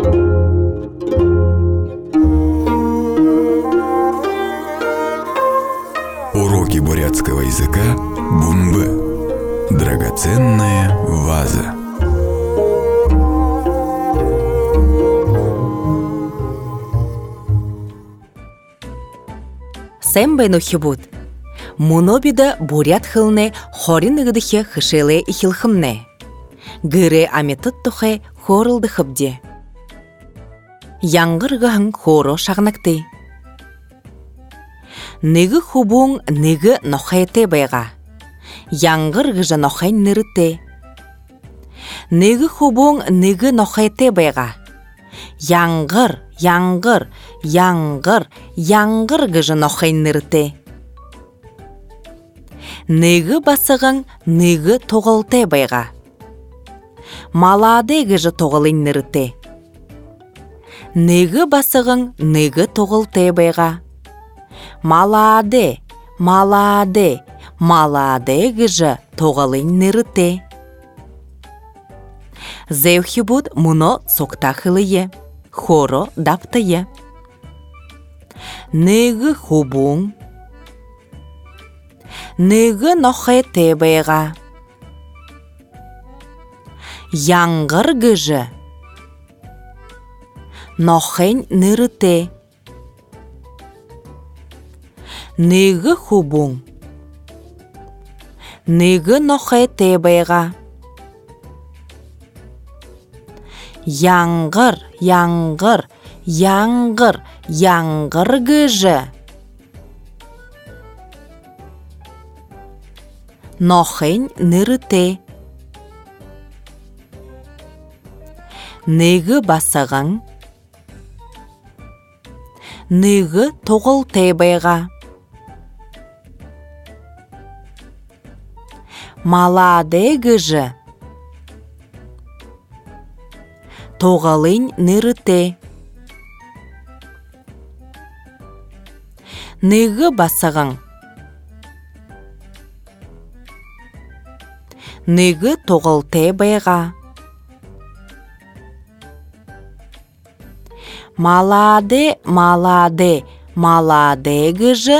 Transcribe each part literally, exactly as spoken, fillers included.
Уроки бурятского языка Бумбы. Драгоценная ваза. Сембе нухибут. Мунобида бурят хылне хорин ыгдыхе хышеле ихилхымне. Гыре аметыт тухе хорылды хыбде. Яңғыр ғың хоро шағнакты. Ныгы хубуң ныгы нохайте байға. Яңғыр ғыжа нохайн нырыте. Ныгы хубуң ныгы нохайте байға. Яңғыр, яңғыр, яңғыр, яңғыр ғыжа нохайн нырыте. Ныгы басығың ныгы тоғылте байға. Маладе ғыжа тоғылын нырыте. Ныгы басығың ныгы тоғылте байға. Маладе, маладе, маладе ғыжа тоғылын нырыте. Зевхибуд муно соктахылые, хоро даптые. Ныгы хубуң, ныгы нохете байға. Яңғыр ғыжа нохен нырыте. Ныгы хубуң, ныгы нохете байға. Яңғыр, яңғыр, яңғыр, яңғыр ғыжа нохен нырыте. Ныгы басығың ныгы тоғылте байға. Маладе ғыжа тоғылын нырыте. Ныгы басығың ныгы тоғылте байға. Маладе, маладе, маладе ғыжа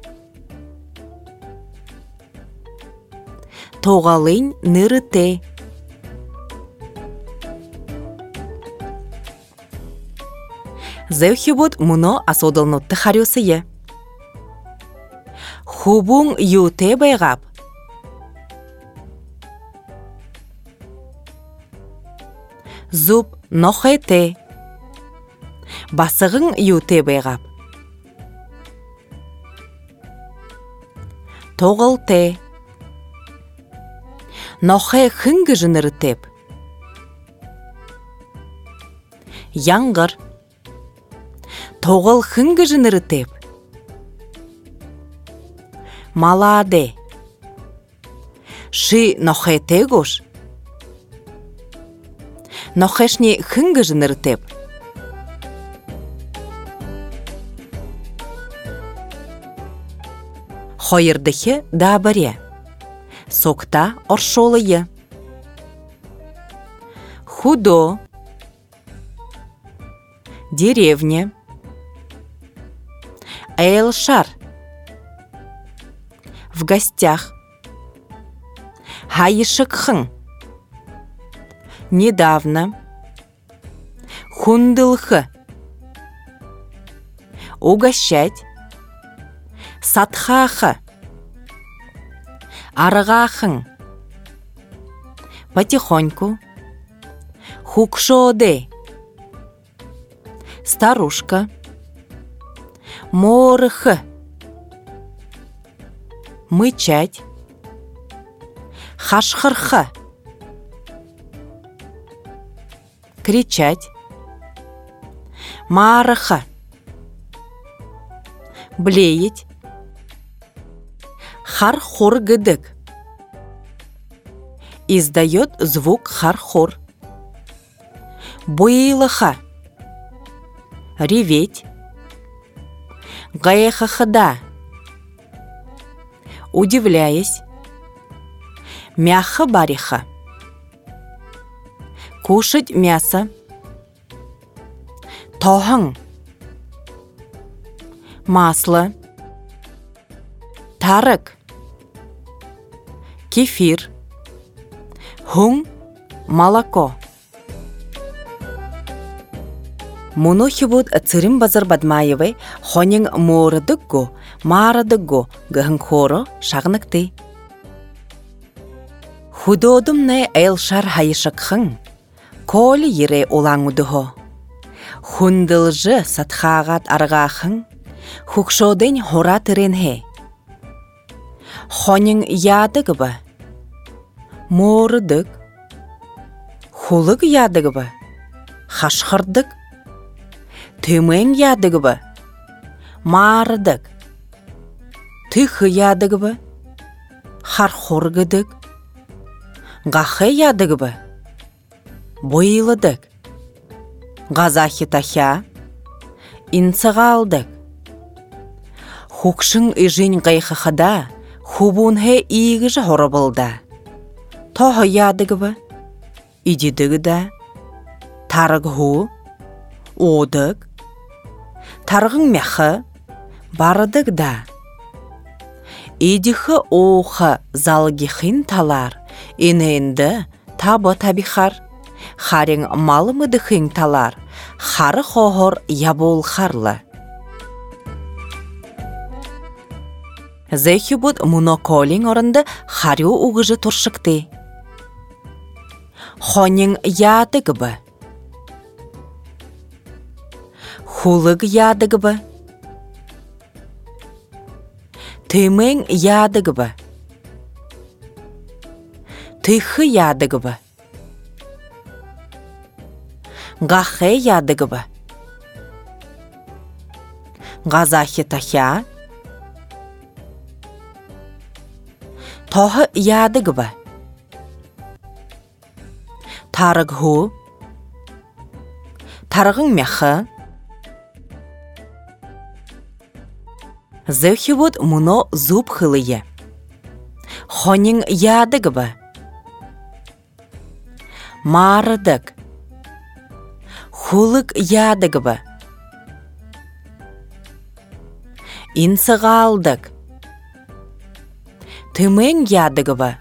тоғылын нырыте. Зевхибуд муно асодылнутты харюсые. Хубуң юте байғап. Зуб нохете. Басығың юте байғап. Тоғылте. Нохе хыңгы жынырытеп. Яңғыр. Тоғыл хыңгы жынырытеп. Маладе. Ши нохете гош. Нохешни хыңгы жынырытеп. Хойырдыхе да баре. Сокта оршолые. Худо. Деревня. Элшар. В гостях. Хайшыкхын. Недавно. Хундылхы. Угощать. Сатхахы. Аргахын. Потихоньку. Хукшоде. Старушка. Морхы. Мычать. Хашхырхы. Кричать. Марха. Блеять. Хар-хор гыдык. Издает звук хар-хор. Буилыха. Реветь. Гаехахада. Удивляясь. Мяха-бариха. Кушать мясо. Тоғың. Масло. Тарык. Кефир. Хун. Молоко. Муну хибуд цирим базар бадмаевай хонин мордыгго, марадыгго гын хоро шагныкты. Худодым не элшар хайшакхын, коли ере олаңудыхо. Хундылжы сатхагат аргахын, хукшодын хора тыренхе. Хонин ядыгыбы, мордык, хулык ядыгыбы, хашхырдык, Тымын ядыгыбы, мардык, тыхы ядыгыбы, хархоргыдык, гахы ядыгыбы, бойылыдык, газахи тахя, инцыгалдык. Хукшын ижин гайхахада, хубунхе игыжы хорабылда. Тоғы ядыгыбы, идидыгыда, тарыгху, одык, тарғың мяхы, барыдык да. Идихы оухы залгихин талар, иненді табы табихар, харин малымыдыхин талар, хары хохор ябол харлы. Зехи буд муноколин орынды харю уғыжы туршыкты. Хонин ядыгыбы. Хулык ядыгыбы. Тымын ядыгыбы. Тыхы ядыгыбы. Гахы ядыгыбы. Газахи тахя. Тоғы ядыгыбы. Тарыгху. Тарғың мяхы. Зехивуд муно зуб хылые. Хонин ядыгыбы. Мардык. Хулык ядыгыбы. Инсыгалдык. Тымын ядыгыбы.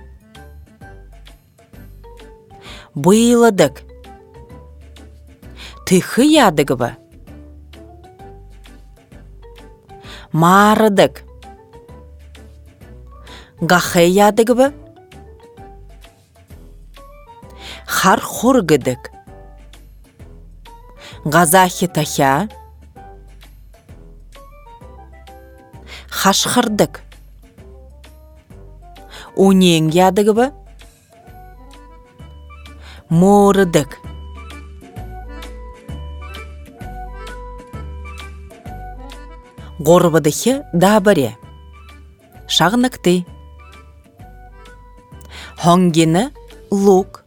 Быйлыдык. Тыхы ядыгыбы. Марыдык. Гахы ядыгыбы. Хархоргыдык. Газахи тахя. Хашхырдык. Унен ядыгыбы. Морыдык. Горбыдыхы дабыре. Шагныкты. Хонгины лук.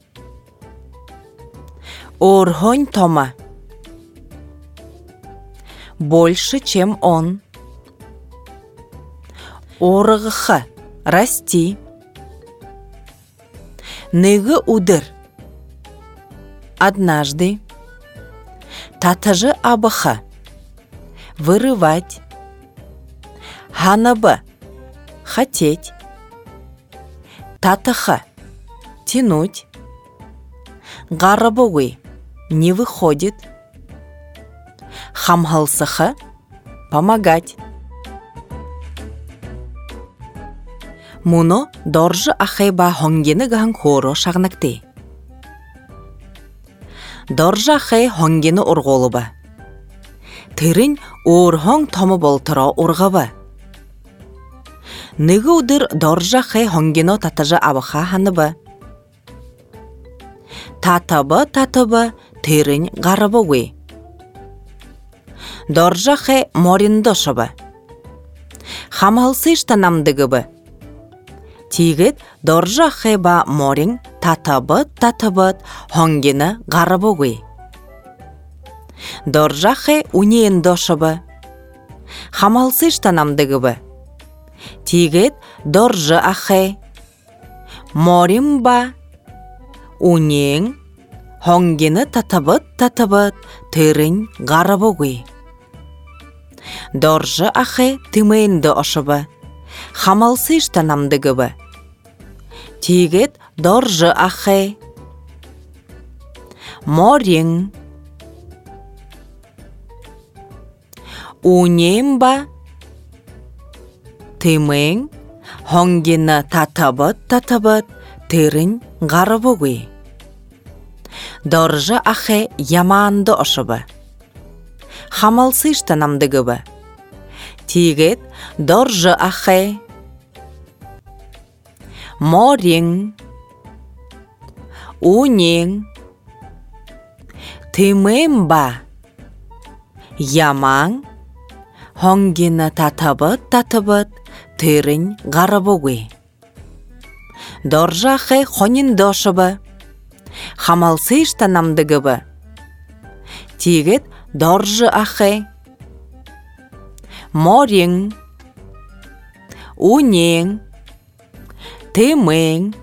Орхонь тома. Больше, чем он. Оргыхы расти. Ныгы удыр. Однажды. Татажы абыхы. Вырывать. Ханабы. Хотеть. Татыхы. Тянуть. Гарабовый. Не выходит. Хамхалсыхы. Помогать. Муно доржы ахайба хонгені ган хоро шагнакты. Доржы ахай хонгені урголыбы. Тырын орхоң томы болтыра урғабы. Ныгы удыр доржы ахай хонгені татажы абыха ханыбы. Татабы татабы тырын гарабы. Доржы ахай мориндошыбы. Хамалсы іштанамдығыбы. Тигет доржы ахайба морин татабыт татабыт хонгені гарабы. Доржы ахай унейін дошыбы. Хамалсы іштанамдығыбы. Тигет доржы ахай морин ба унейін хонгені татабыт-татабыт, тырынь гарабогы. Доржы ахы тымейнді ошыбы, хамалсы іштанамдығыбы. Тигет доржы ахы. Морин. Унемба. Тымейн, хонгені татабыт-татабыт, тырынь гарабогы. Доржы ахы яманды ошыбы, хамалсы іштанамдығыбы. Тигет доржы ахы. Морин. Унен. Тымемба. Яман, хонгені татабыт-татабыт, тырынь гарабогы. Доржы ахы хонинды ошыбы, хамалсы іштанамдығыбы. Тигет доржы ахы. Морин. Унен. Тымен.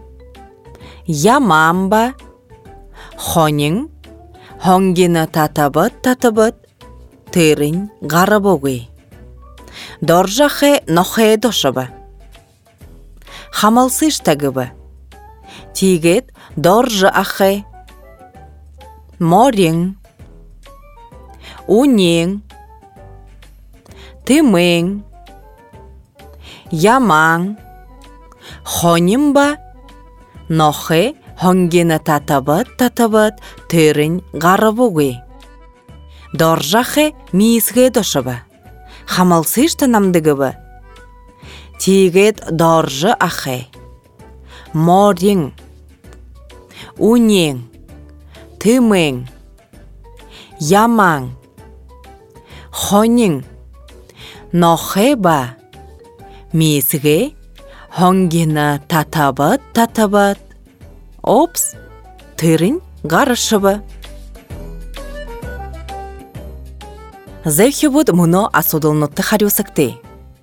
Яманба. Хонин, хонгені татабыт-татабыт, тырынь гарабогы. Доржы ахы нохе дошыбы, хамалсы іштагыбы. Тигет доржы ахы. Морин. Унен. Тымен. Яман. Хонинба. Нохе, хонгені татабыт-татабыт, тырынь гарабогы. Доржы ахы мизге дошыбы, хамалсы іштанамдығыбы. Тигет доржы ахы. Морин. Унен. Тымен. Яман. Хонин. Нохеба. Мизге, хонгені татабыт-татабыт. Опс, тырынь гарышыбы. Зэхюбуд мұно асудылнытты харюсыкты.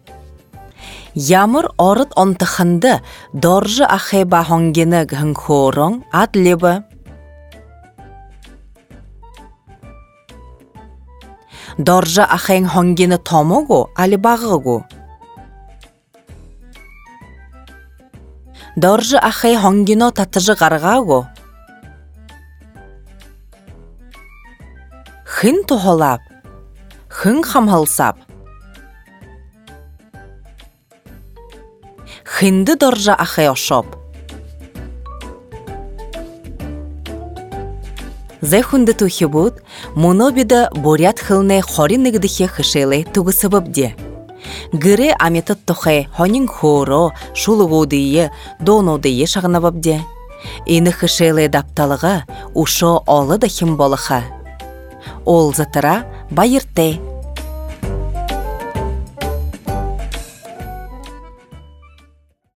Ямыр орыт онтықынды доржы ахеба хонгені гынхорон адлебы. Доржы ахен хонгені томогу али бағығу. Доржы ахе хонгені татыжы гарғагу. Хын тухолап, хын хамалсап. Хынды доржы ахе ошоп. Зэхунды тухибуд, мұно биді бурят хылны хориннігдіхе хышелы тугысыбыбде. Гыре аметыт тухе хонин хоро, шулугудые, донудые шағынабыбде. Ины хышелы дапталыға ушо олы дахим болыха. Ол затыра байырте.